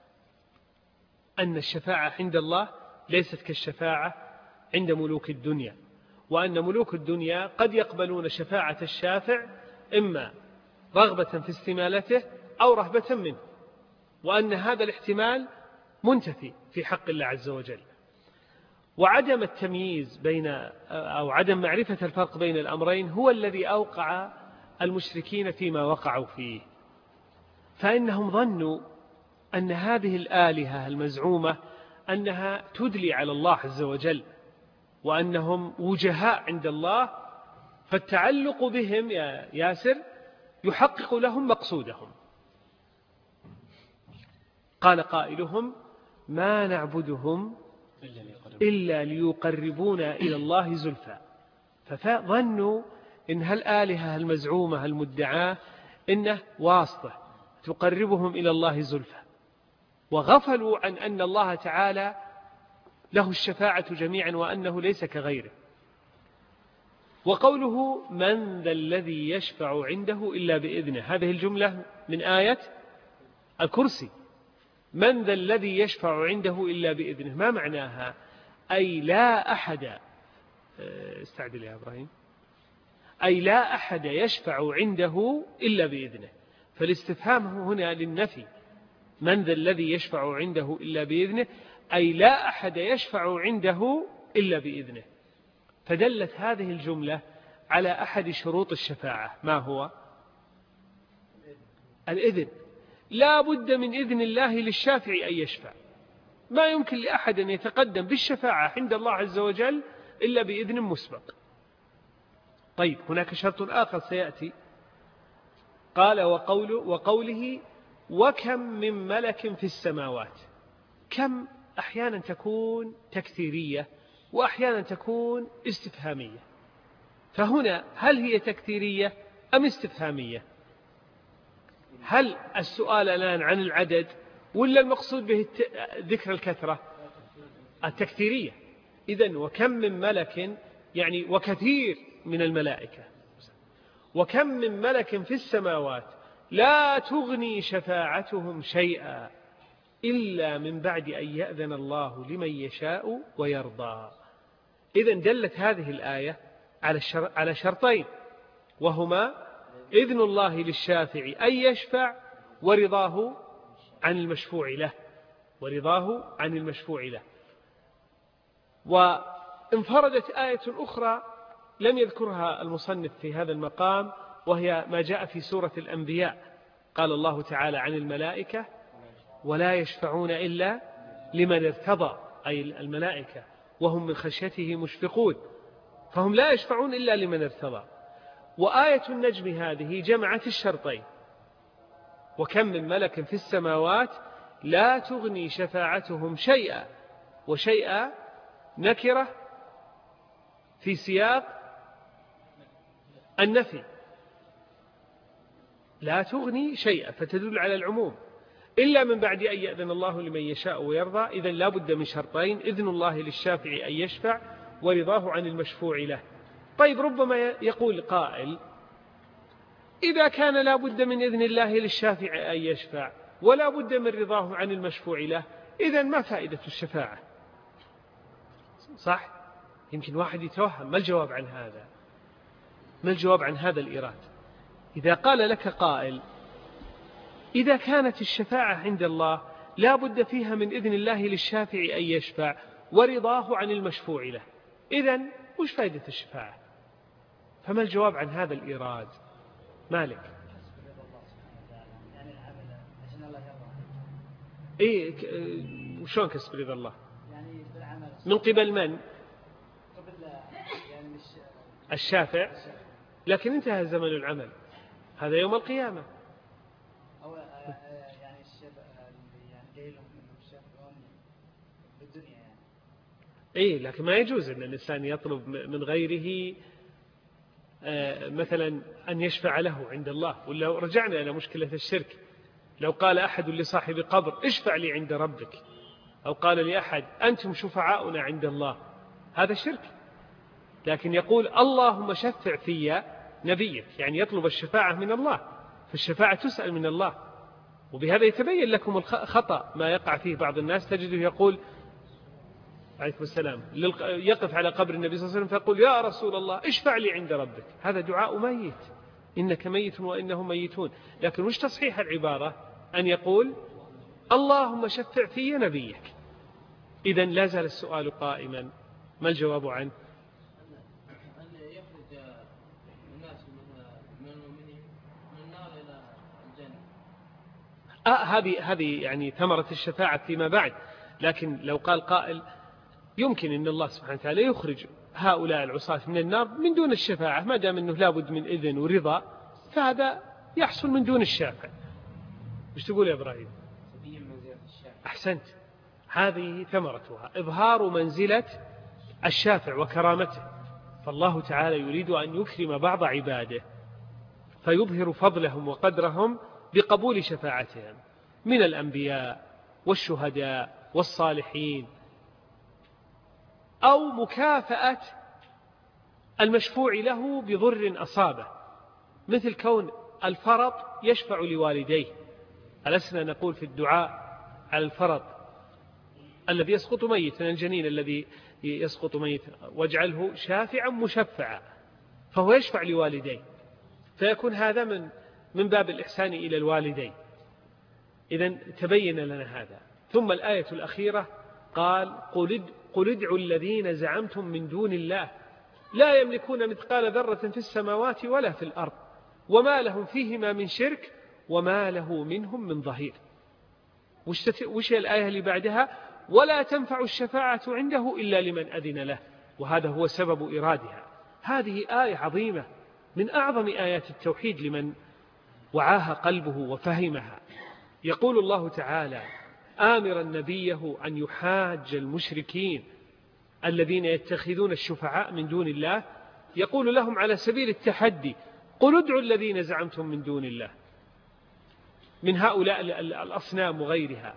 أن الشفاعة عند الله ليست كالشفاعة عند ملوك الدنيا، وأن ملوك الدنيا قد يقبلون شفاعة الشافع إما رغبة في استمالته أو رهبة منه، وأن هذا الاحتمال منتفي في حق الله عز وجل. وعدم التمييز بين أو عدم معرفة الفرق بين الأمرين هو الذي أوقع المشركين فيما وقعوا فيه، فإنهم ظنوا أن هذه الآلهة المزعومة أنها تدلي على الله عز وجل، وأنهم وجهاء عند الله، فالتعلق بهم يا ياسر يحقق لهم مقصودهم. قال قائلهم ما نعبدهم إلا ليقربونا إلى الله زلفى، فظنوا إن هالآلهة المزعومة المدعاة إنه واسطة تقربهم إلى الله زلفى، وغفلوا عن أن الله تعالى له الشفاعة جميعا وأنه ليس كغيره. وقوله من ذا الذي يشفع عنده إلا بإذنه، هذه الجملة من آية الكرسي. من ذا الذي يشفع عنده إلا بإذنه، ما معناها؟ أي لا أحد، استعدل يا إبراهيم، أي لا أحد يشفع عنده إلا بإذنه، فالاستفهام هنا للنفي. من ذا الذي يشفع عنده إلا بإذنه أي لا أحد يشفع عنده إلا بإذنه. فدلت هذه الجملة على أحد شروط الشفاعة، ما هو؟ الإذن. لا بد من إذن الله للشافع أن يشفع، ما يمكن لأحد أن يتقدم بالشفاعة عند الله عز وجل إلا بإذن مسبق. طيب، هناك شرط آخر سيأتي، قال وقوله وكم من ملك في السماوات. كم أحيانا تكون تكثيرية وأحيانا تكون استفهامية، فهنا هل هي تكثيرية أم استفهامية؟ هل السؤال الآن عن العدد ولا المقصود به ذكر الكثرة؟ التكثيرية. إذن وكم من ملك يعني وكثير من الملائكة. وكم من ملك في السماوات لا تغني شفاعتهم شيئا إلا من بعد أن يأذن الله لمن يشاء ويرضى. إذن دلت هذه الآية على شرطين، وهما إذن الله للشافع أن يشفع ورضاه عن المشفوع له، ورضاه عن المشفوع له. وانفردت آية أخرى لم يذكرها المصنف في هذا المقام، وهي ما جاء في سورة الأنبياء. قال الله تعالى عن الملائكة ولا يشفعون إلا لمن ارتضى، أي الملائكة، وهم من خشيته مشفقون، فهم لا يشفعون إلا لمن ارتضى. وآية النجم هذه جمعت الشرطين، وكم من ملك في السماوات لا تغني شفاعتهم شيئا، وشيئا نكرة في سياق النفي، لا تغني شيئا فتدل على العموم، إلا من بعد أن يأذن الله لمن يشاء ويرضى. إذن لا بد من شرطين، إذن الله للشافع أن يشفع ورضاه عن المشفوع له. طيب ربما يقول قائل إذا كان لا بد من إذن الله للشافع أن يشفع ولا بد من رضاه عن المشفوع له، إذن ما فائدة الشفاعة؟ صح؟ يمكن واحد يتوهم. ما الجواب عن هذا؟ ما الجواب عن هذا الإيراد؟ إذا قال لك قائل إذا كانت الشفاعة عند الله لا بد فيها من إذن الله للشافع أن يشفع ورضاه عن المشفوع له، إذن وش فائدة الشفاعة؟ فما الجواب عن هذا الإيراد؟ مالك. إيه وشون كسب رضا الله؟ من قبل من؟ الشافع. لكن انتهى زمن العمل، هذا يوم القيامة. إيه لكن ما يجوز أن الإنسان يطلب من غيره مثلا أن يشفع له عند الله. ولو رجعنا إلى مشكلة الشرك، لو قال أحد لصاحب قبر اشفع لي عند ربك، أو قال لأحد أنتم شفعاؤنا عند الله، هذا شرك. لكن يقول اللهم شفع في نبيك، يعني يطلب الشفاعة من الله، فالشفاعة تسأل من الله. وبهذا يتبين لكم الخطأ ما يقع فيه بعض الناس، تجده يقول عليكم السلام يقف على قبر النبي صلى الله عليه وسلم فيقول يا رسول الله اشفع لي عند ربك. هذا دعاء ميت، إنك ميت وإنهم ميتون. لكن وش تصحيح العبارة؟ أن يقول اللهم شفع في نبيك. إذن لا زال السؤال قائما، ما الجواب عنه؟ هذه يعني ثمرة الشفاعة فيما بعد. لكن لو قال قائل يمكن أن الله سبحانه وتعالى يخرج هؤلاء العصاة من النار من دون الشفاعة، ما دام أنه لابد من إذن ورضا، فهذا يحصل من دون الشافع. مش تقول يا إبراهيم؟ أحسنت، هذه ثمرتها إظهار منزلة الشافع وكرامته. فالله تعالى يريد أن يكرم بعض عباده فيظهر فضلهم وقدرهم بقبول شفاعتهم من الأنبياء والشهداء والصالحين، أو مكافأة المشفوع له بضر أصابه، مثل كون الفرط يشفع لوالديه. ألسنا نقول في الدعاء على الفرط الذي يسقط ميتا، الجنين الذي يسقط ميتا، واجعله شافعا مشفعا، فهو يشفع لوالديه، فيكون هذا من باب الإحسان إلى الوالدين. إذن تبين لنا هذا. ثم الآية الأخيرة قال قل ادعوا الذين زعمتم من دون الله لا يملكون مثقال ذرة في السماوات ولا في الأرض وما لهم فيهما من شرك وما له منهم من ظهير. وش الآية اللي بعدها؟ ولا تنفع الشفاعة عنده إلا لمن أذن له، وهذا هو سبب إيرادها. هذه آية عظيمة من أعظم آيات التوحيد لمن وعاها قلبه وفهمها. يقول الله تعالى آمرا نبيه أن يحاج المشركين الذين يتخذون الشفعاء من دون الله، يقول لهم على سبيل التحدي قل ادعوا الذين زعمتم من دون الله من هؤلاء الأصنام وغيرها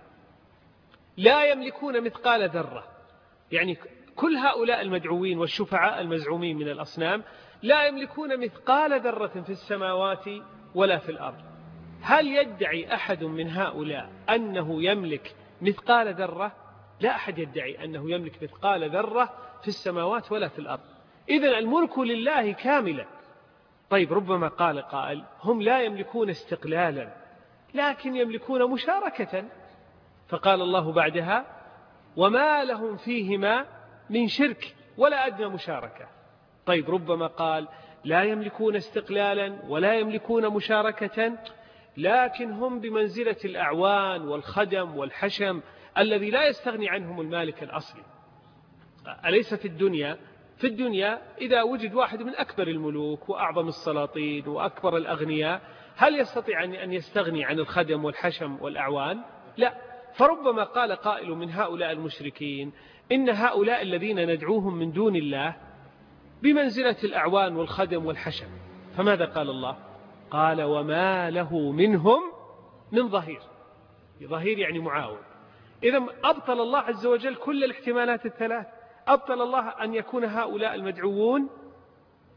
لا يملكون مثقال ذرة، يعني كل هؤلاء المدعوين والشفعاء المزعومين من الأصنام لا يملكون مثقال ذرة في السماوات ولا في الأرض. هل يدعي أحد من هؤلاء أنه يملك مثقال ذرة؟ لا أحد يدعي أنه يملك مثقال ذرة في السماوات ولا في الأرض. إذن الملك لله كاملا. طيب ربما قال قائل هم لا يملكون استقلالا لكن يملكون مشاركة، فقال الله بعدها وما لهم فيهما من شرك ولا أدنى مشاركة. طيب ربما قال لا يملكون استقلالا ولا يملكون مشاركة لكن هم بمنزلة الأعوان والخدم والحشم الذي لا يستغني عنهم المالك الأصلي. أليس في الدنيا إذا وجد واحد من أكبر الملوك وأعظم السلاطين وأكبر الأغنياء هل يستطيع أن يستغني عن الخدم والحشم والأعوان؟ لا. فربما قال قائل من هؤلاء المشركين إن هؤلاء الذين ندعوهم من دون الله بمنزلة الأعوان والخدم والحشم، فماذا قال الله؟ قال وما له منهم من ظهير. ظهير يعني معاون. إذا أبطل الله عز وجل كل الاحتمالات الثلاث. أبطل الله أن يكون هؤلاء المدعوون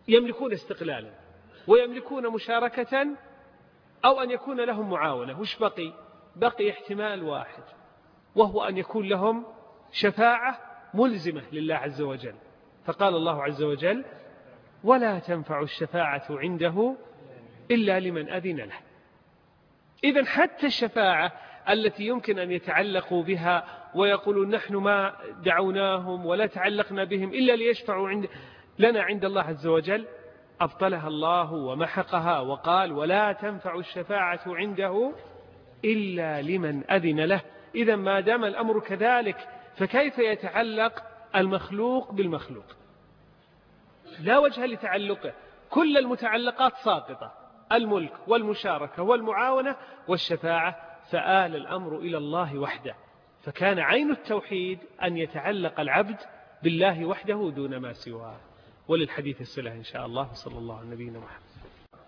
يملكون استقلالا ويملكون مشاركة أو أن يكون لهم معاونة. وش بقي؟ بقي احتمال واحد، وهو أن يكون لهم شفاعة ملزمة لله عز وجل. فقال الله عز وجل: ولا تنفع الشفاعة عنده إلا لمن أذن له. إذن حتى الشفاعة التي يمكن أن يتعلقوا بها ويقولون نحن ما دعوناهم ولا تعلقنا بهم إلا ليشفعوا لنا عند الله عز وجل، أبطلها الله ومحقها وقال: ولا تنفع الشفاعة عنده إلا لمن أذن له. إذن ما دام الأمر كذلك فكيف يتعلق المخلوق بالمخلوق؟ لا وجه لتعلقه، كل المتعلقات ساقطة، الملك والمشاركة والمعاونة والشفاعة، فآل الأمر إلى الله وحده. فكان عين التوحيد أن يتعلق العبد بالله وحده دون ما سواه. وللحديث الصلة إن شاء الله. صلى الله على نبينا محمد.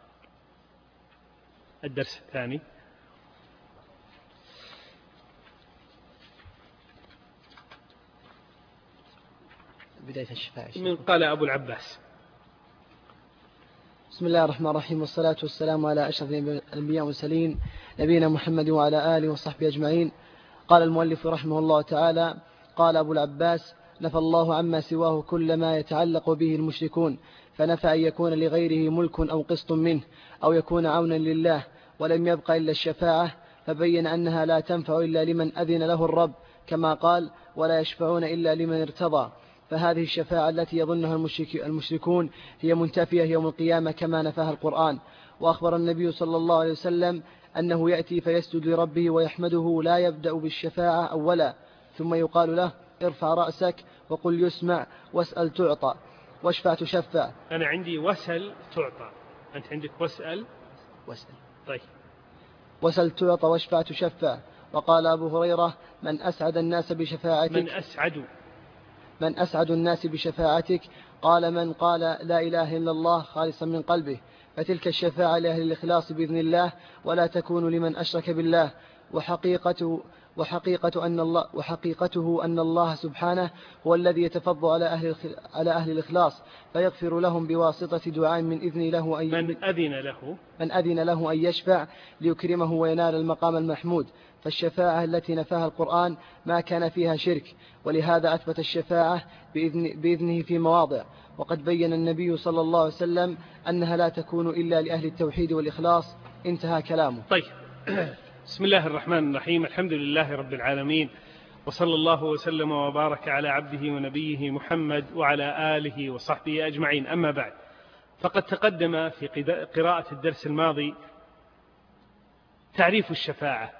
الدرس الثاني. بداية الشفاعة من قال أبو العباس. بسم الله الرحمن الرحيم، والصلاة والسلام على أشرف الأنبياء والمرسلين نبينا محمد وعلى آله وصحبه أجمعين. قال المؤلف رحمه الله تعالى: قال أبو العباس: نفى الله عما سواه كل ما يتعلق به المشركون، فنفى أن يكون لغيره ملك أو قسط منه أو يكون عونا لله، ولم يبق إلا الشفاعة، فبين أنها لا تنفع إلا لمن أذن له الرب، كما قال: ولا يشفعون إلا لمن ارتضى. فهذه الشفاعة التي يظنها المشركون هي منتفية يوم القيامة كما نفاها القرآن. وأخبر النبي صلى الله عليه وسلم أنه يأتي فيسجد لربه ويحمده، لا يبدأ بالشفاعة أولا، ثم يقال له: ارفع رأسك وقل يسمع، واسأل تعطى، واشفع تشفع. أنا عندي وسل تعطى، أنت عندك واسأل. طيب. واسأل تعطى واشفع تشفع. وقال أبو هريرة: من أسعد الناس بشفاعتك. من أسعد الناس بشفاعتك؟ قال: من قال لا إله إلا الله خالصا من قلبه. فتلك الشفاعة لأهل الإخلاص بإذن الله، ولا تكون لمن أشرك بالله. وحقيقته أن الله سبحانه هو الذي يتفضل على أهل الإخلاص، فيغفر لهم بواسطة دعاء من أذن له أن يشفع ليكرمه وينال المقام المحمود. فالشفاعة التي نفاها القرآن ما كان فيها شرك، ولهذا أثبت الشفاعة بإذنه في مواضع. وقد بين النبي صلى الله عليه وسلم أنها لا تكون إلا لأهل التوحيد والإخلاص. انتهى كلامه. طيب. بسم الله الرحمن الرحيم. الحمد لله رب العالمين، وصلى الله وسلم وبارك على عبده ونبيه محمد وعلى آله وصحبه أجمعين. أما بعد، فقد تقدم في قراءة الدرس الماضي تعريف الشفاعة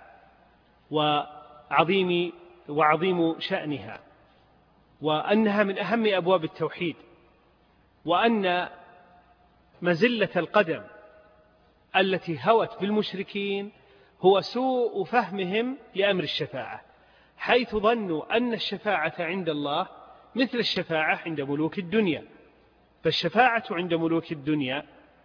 وعظيم شأنها، وأنها من أهم أبواب التوحيد، وأن مزلة القدم التي هوت بالمشركين هو سوء فهمهم لأمر الشفاعة، حيث ظنوا أن الشفاعة عند الله مثل الشفاعة عند ملوك الدنيا. فالشفاعة عند ملوك الدنيا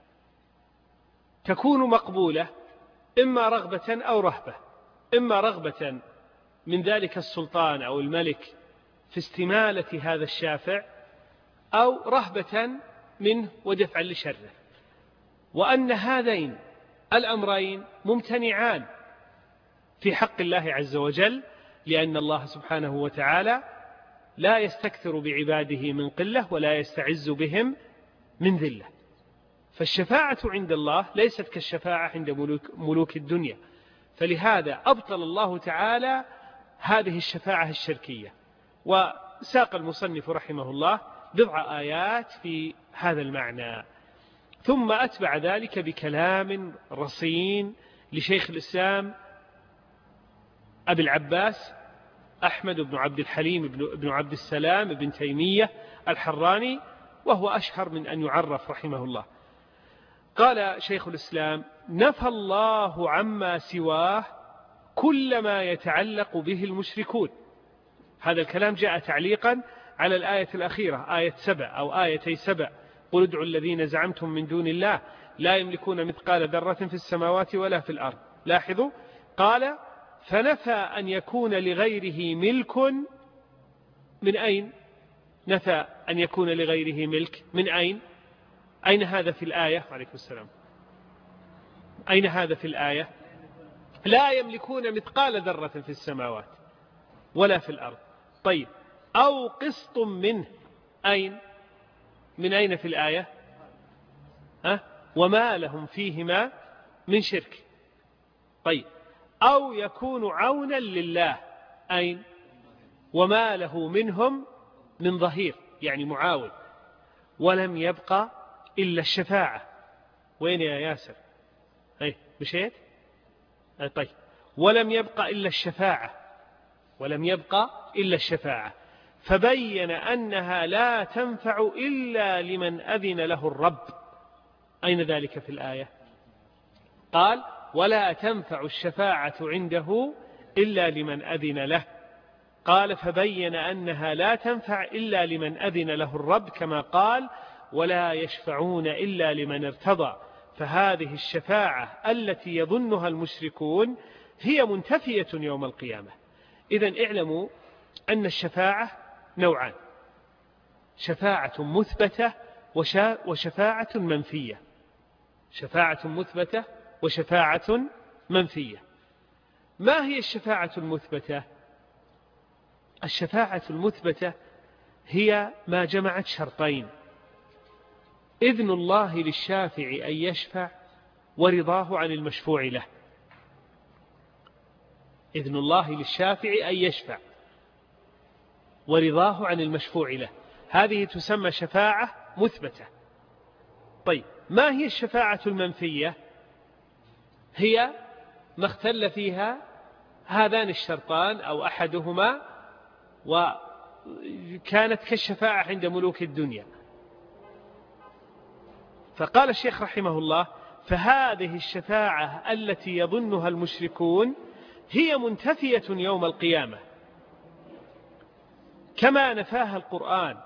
تكون مقبولة إما رغبة أو رهبة، إما رغبة من ذلك السلطان أو الملك في استمالة هذا الشافع، أو رهبة منه ودفعا لشره، وأن هذين الأمرين ممتنعان في حق الله عز وجل، لأن الله سبحانه وتعالى لا يستكثر بعباده من قلة ولا يستعز بهم من ذلة. فالشفاعة عند الله ليست كالشفاعة عند ملوك الدنيا، فلهذا أبطل الله تعالى هذه الشفاعة الشركية. وساق المصنف رحمه الله بضع آيات في هذا المعنى، ثم أتبع ذلك بكلام رصين لشيخ الإسلام أبي العباس أحمد بن عبد الحليم بن عبد السلام بن تيمية الحراني، وهو أشهر من أن يعرف رحمه الله. قال شيخ الإسلام: نفى الله عما سواه كل ما يتعلق به المشركون. هذا الكلام جاء تعليقا على الآية الأخيرة، آية 7 أو آيتي 7: قل ادعوا الذين زعمتم من دون الله لا يملكون مثقال ذرة في السماوات ولا في الأرض. لاحظوا، قال: فنفى أن يكون لغيره ملك. من أين نفى أن يكون لغيره ملك؟ من أين؟ أين هذا في الآية؟ وعليكم السلام. أين هذا في الآية؟ لا يملكون مثقال ذرة في السماوات ولا في الأرض. طيب، أو قسط منه، أين؟ من أين في الآية؟ وما لهم فيهما من شرك. طيب، أو يكون عونا لله، أين؟ وما له منهم من ظهير، يعني معاون. ولم يبقى إلا الشفاعة. وين يا ياسر؟ مشيت؟ طيب، ولم يبقى إلا الشفاعة، ولم يبقى إلا الشفاعة، فبين أنها لا تنفع إلا لمن أذن له الرب. أين ذلك في الآية؟ قال ولا تنفع الشفاعة عنده إلا لمن أذن له. قال فبين أنها لا تنفع إلا لمن أذن له الرب، كما قال ولا يشفعون إلا لمن ارتضى. فهذه الشفاعة التي يظنها المشركون هي منتفية يوم القيامة. إذن اعلموا أن الشفاعة نوعان: شفاعة مثبتة وشفاعة منفية. شفاعة مثبتة وشفاعة منفية. ما هي الشفاعة المثبتة؟ الشفاعة المثبتة هي ما جمعت شرطين: إذن الله للشافع أن يشفع ورضاه عن المشفوع له. إذن الله للشافع أن يشفع ورضاه عن المشفوع له، هذه تسمى شفاعة مثبتة. طيب، ما هي الشفاعة المنفية؟ هي ما اختل فيها هذان الشرطان أو أحدهما، وكانت كالشفاعة عند ملوك الدنيا. فقال الشيخ رحمه الله: فهذه الشفاعة التي يظنها المشركون هي منتفية يوم القيامة، كما نفاها القرآن.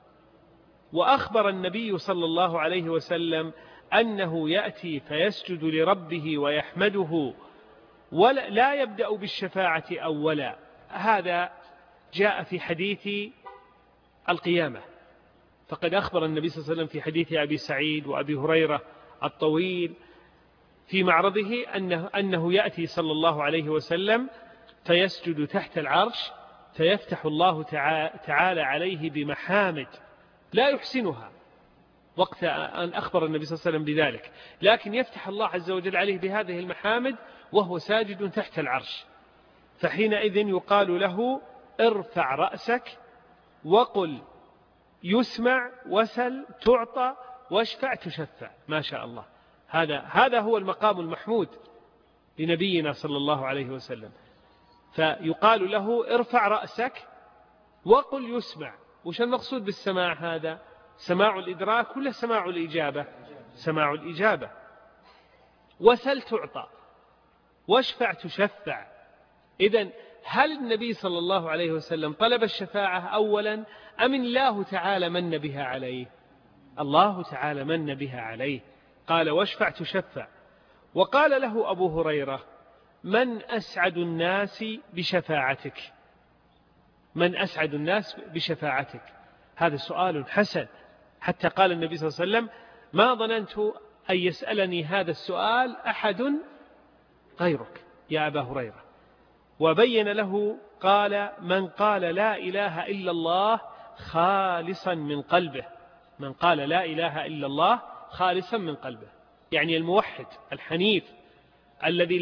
وأخبر النبي صلى الله عليه وسلم أنه يأتي فيسجد لربه ويحمده ولا يبدأ بالشفاعة أولا. هذا جاء في حديث القيامة، فقد أخبر النبي صلى الله عليه وسلم في حديث أبي سعيد وأبي هريرة الطويل في معرضه أنه يأتي صلى الله عليه وسلم فيسجد تحت العرش، فيفتح الله تعالى عليه بمحامد لا يحسنها وقت أن أخبر النبي صلى الله عليه وسلم بذلك، لكن يفتح الله عز وجل عليه بهذه المحامد وهو ساجد تحت العرش. فحينئذ يقال له: ارفع رأسك وقل يسمع، وسل تعطى، واشفع تشفع. ما شاء الله، هذا هو المقام المحمود لنبينا صلى الله عليه وسلم. فيقال له: ارفع رأسك وقل يسمع. وش المقصود بالسماع هذا؟ سماع الإدراك ولا سماع الإجابة؟ سماع الإجابة. وسل تعطى، واشفع تشفع. إذن هل النبي صلى الله عليه وسلم طلب الشفاعة أولا أم الله تعالى من بها عليه؟ الله تعالى من بها عليه، قال: واشفع تشفع. وقال له أبو هريرة: من أسعد الناس بشفاعتك؟ من أسعد الناس بشفاعتك؟ هذا سؤال حسن، حتى قال النبي صلى الله عليه وسلم: ما ظننت أن يسألني هذا السؤال أحد غيرك يا أبا هريرة. وبين له قال: من قال لا إله إلا الله خالصا من قلبه. من قال لا إله إلا الله خالصا من قلبه، يعني الموحد الحنيف الذي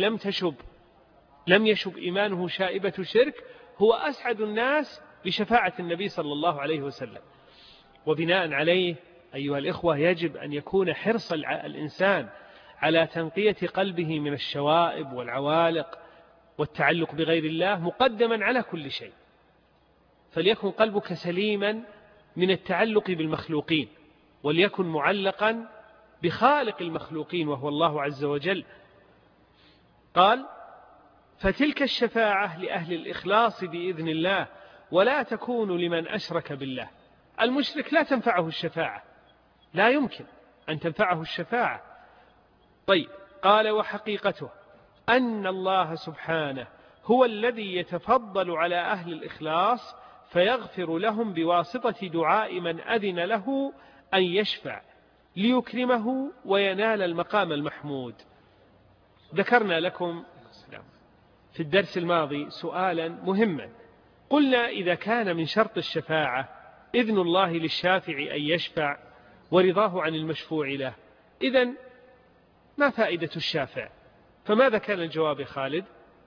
لم يشب إيمانه شائبة شرك، هو أسعد الناس بشفاعة النبي صلى الله عليه وسلم. وبناء عليه أيها الإخوة يجب أن يكون حرص الإنسان على تنقية قلبه من الشوائب والعوالق والتعلق بغير الله مقدما على كل شيء. فليكن قلبك سليما من التعلق بالمخلوقين، وليكن معلقا بخالق المخلوقين وهو الله عز وجل. قال: فتلك الشفاعة لأهل الإخلاص بإذن الله، ولا تكون لمن أشرك بالله. المشرك لا تنفعه الشفاعة، لا يمكن أن تنفعه الشفاعة. طيب، قال: وحقيقته أن الله سبحانه هو الذي يتفضل على أهل الإخلاص فيغفر لهم بواسطة دعاء من أذن له أن يشفع، ليكرمه وينال المقام المحمود. ذكرنا لكم في الدرس الماضي سؤالا مهما، قلنا إذا كان من شرط الشفاعة إذن الله للشافع أن يشفع ورضاه عن المشفوع له، إذن ما فائدة الشافع؟ فماذا كان الجواب يا خالد؟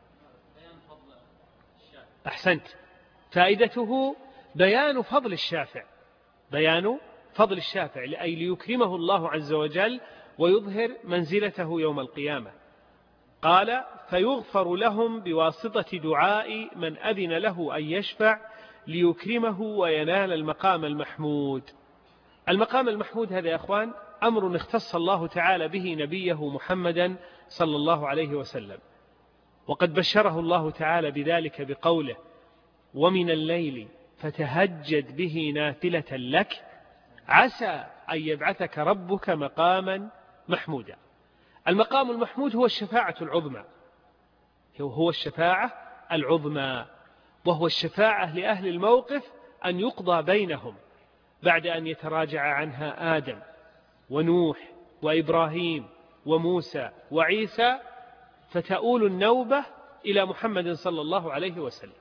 أحسنت، فائدته بيان فضل الشافع، بيان فضل الشافع، أي ليكرمه الله عز وجل ويظهر منزلته يوم القيامة. قال فيغفر لهم بواسطة دعاء من أذن له أن يشفع ليكرمه وينال المقام المحمود. المقام المحمود هذا يا أخوان أمر اختص الله تعالى به نبيه محمدا صلى الله عليه وسلم، وقد بشره الله تعالى بذلك بقوله ومن الليل فتهجد به نافلة لك عسى أن يبعثك ربك مقاما محمودا. المقام المحمود هو الشفاعة العظمى، هو الشفاعة العظمى، وهو الشفاعة لأهل الموقف أن يقضى بينهم بعد أن يتراجع عنها آدم ونوح وإبراهيم وموسى وعيسى، فتؤول النوبة إلى محمد صلى الله عليه وسلم.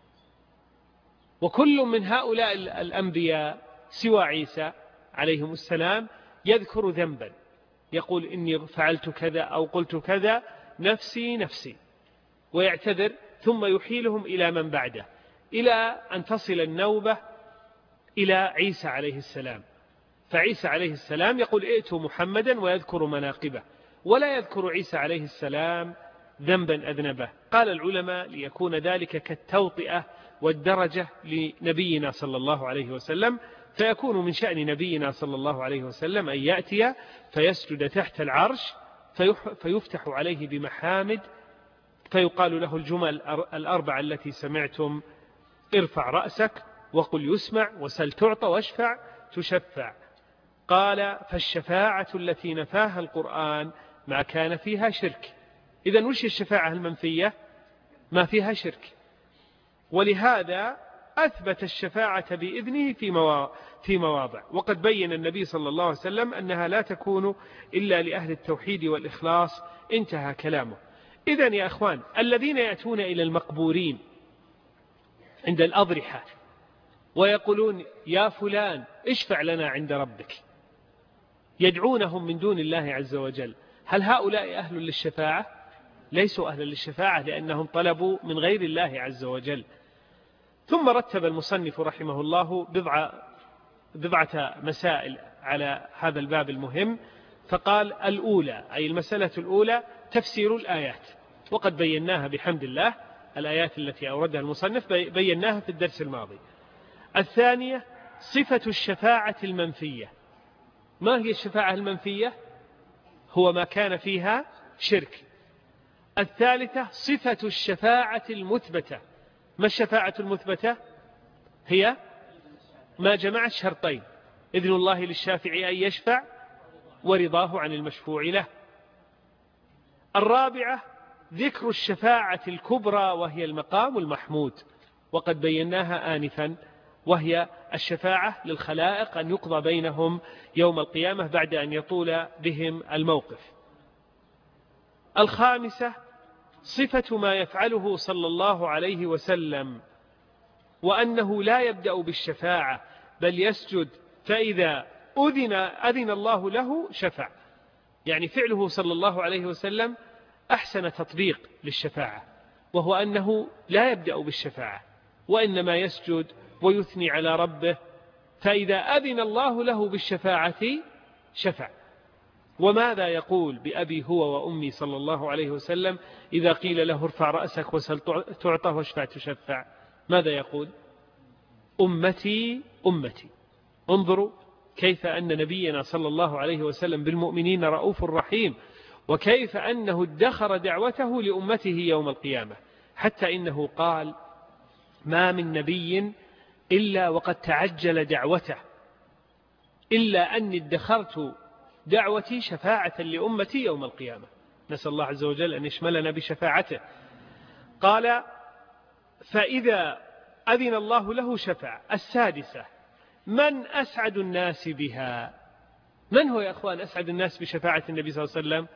وكل من هؤلاء الأنبياء سوى عيسى عليهم السلام يذكر ذنبا، يقول إني فعلت كذا أو قلت كذا، نفسي نفسي، ويعتذر، ثم يحيلهم إلى من بعده إلى أن تصل النوبة إلى عيسى عليه السلام. فعيسى عليه السلام يقول ائتوا محمدا ويذكر مناقبه، ولا يذكر عيسى عليه السلام ذنبا أذنبه. قال العلماء ليكون ذلك كالتوطئة والدرجة لنبينا صلى الله عليه وسلم، فيكون من شأن نبينا صلى الله عليه وسلم أن يأتي فيسجد تحت العرش فيفتح عليه بمحامد، فيقال له الجمل الأربع التي سمعتم: ارفع رأسك وقل يسمع وسل تعطى واشفع تشفع. قال فالشفاعة التي نفاها القرآن ما كان فيها شرك. إذن وش الشفاعة المنفية؟ ما فيها شرك، ولهذا أثبت الشفاعة بإذنه في مواضع، وقد بين النبي صلى الله عليه وسلم أنها لا تكون إلا لأهل التوحيد والإخلاص، انتهى كلامه. إذن يا أخوان الذين يأتون إلى المقبورين عند الأضرحة ويقولون يا فلان اشفع لنا عند ربك، يدعونهم من دون الله عز وجل، هل هؤلاء أهل للشفاعة؟ ليسوا أهل للشفاعة، لأنهم طلبوا من غير الله عز وجل. ثم رتب المصنف رحمه الله بضعة مسائل على هذا الباب المهم، فقال الأولى، أي المسألة الأولى، تفسير الآيات، وقد بيناها بحمد الله، الآيات التي أوردها المصنف بيناها في الدرس الماضي. الثانية صفة الشفاعة المنفية. ما هي الشفاعة المنفية؟ هو ما كان فيها شرك. الثالثة صفة الشفاعة المثبتة. ما الشفاعة المثبتة؟ هي ما جمع الشرطين: إذن الله للشافع أن يشفع ورضاه عن المشفوع له. الرابعة ذكر الشفاعة الكبرى وهي المقام المحمود، وقد بيناها آنفا، وهي الشفاعة للخلائق أن يقضى بينهم يوم القيامة بعد أن يطول بهم الموقف. الخامسة صفة ما يفعله صلى الله عليه وسلم، وأنه لا يبدأ بالشفاعة بل يسجد، فإذا أذن الله له شفع. يعني فعله صلى الله عليه وسلم أحسن تطبيق للشفاعة، وهو أنه لا يبدأ بالشفاعة وإنما يسجد ويثني على ربه، فإذا أذن الله له بالشفاعة شفع. وماذا يقول بأبي هو وأمي صلى الله عليه وسلم إذا قيل له ارفع رأسك وسل تعطى واشفع تشفع؟ ماذا يقول؟ أمتي أمتي. انظروا كيف أن نبينا صلى الله عليه وسلم بالمؤمنين رؤوف رحيم، وكيف أنه ادخر دعوته لأمته يوم القيامة، حتى إنه قال ما من نبي إلا وقد تعجل دعوته، إلا أني ادخرت دعوتي شفاعة لأمتي يوم القيامة. نسأل الله عز وجل أن يشملنا بشفاعته. قال فإذا أذن الله له شفاعة. السادسة من أسعد الناس بها؟ من هو يا أخوان أسعد الناس بشفاعة النبي صلى الله عليه وسلم؟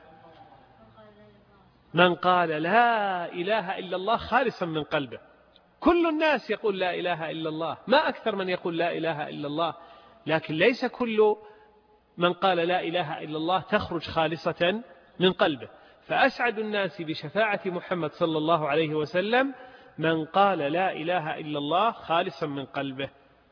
من قال لا إله إلا الله خالصا من قلبه. كل الناس يقول لا إله إلا الله، ما أكثر من يقول لا إله إلا الله، لكن ليس كل من قال لا إله إلا الله تخرج خالصة من قلبه. فأسعد الناس بشفاعة محمد صلى الله عليه وسلم من قال لا إله إلا الله خالصا من قلبه.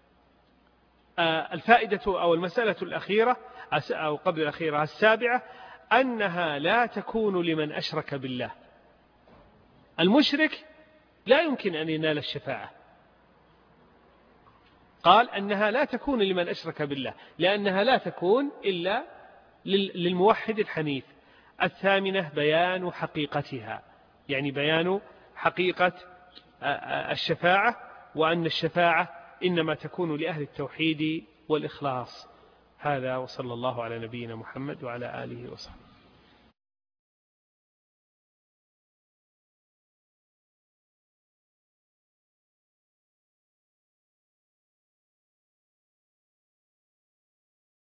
الفائدة أو المسألة الأخيرة أو قبل الأخيرة السابعة أنها لا تكون لمن أشرك بالله. المشرك لا يمكن أن ينال الشفاعة. قال أنها لا تكون لمن أشرك بالله لأنها لا تكون إلا للموحد الحنيف. الثامنة بيان حقيقتها، يعني بيان حقيقة الشفاعة، وأن الشفاعة إنما تكون لأهل التوحيد والإخلاص. هذا وصلى الله على نبينا محمد وعلى آله وصحبه.